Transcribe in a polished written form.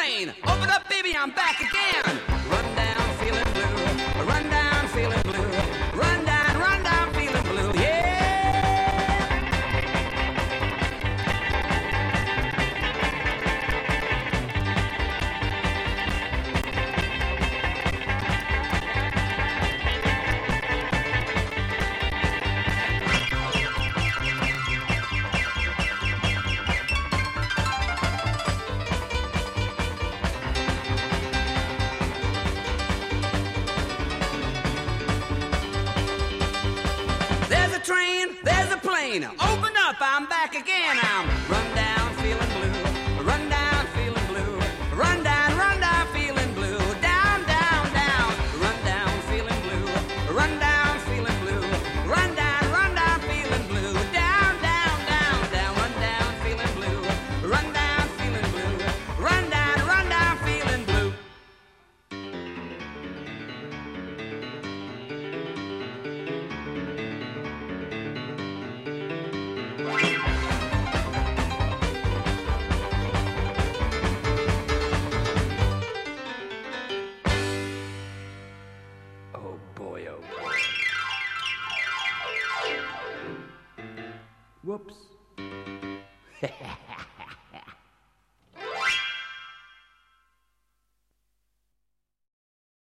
train. Open up, baby, I'm back again. Run down, feeling blue. Run down, feeling blue. Run down, feeling blue. Yeah. Train, there's a plane. Open up, I'm back again. I'm run down, feeling blue. Run down, feeling blue. Run down, feeling blue. Down, down, down. Run down, feeling blue. Run down, feeling blue. Run down, feeling blue. Down, down, down, down. Run down, feeling blue. Run down, feeling blue. Run down, feeling blue. Oh boy, oh boy. Whoops.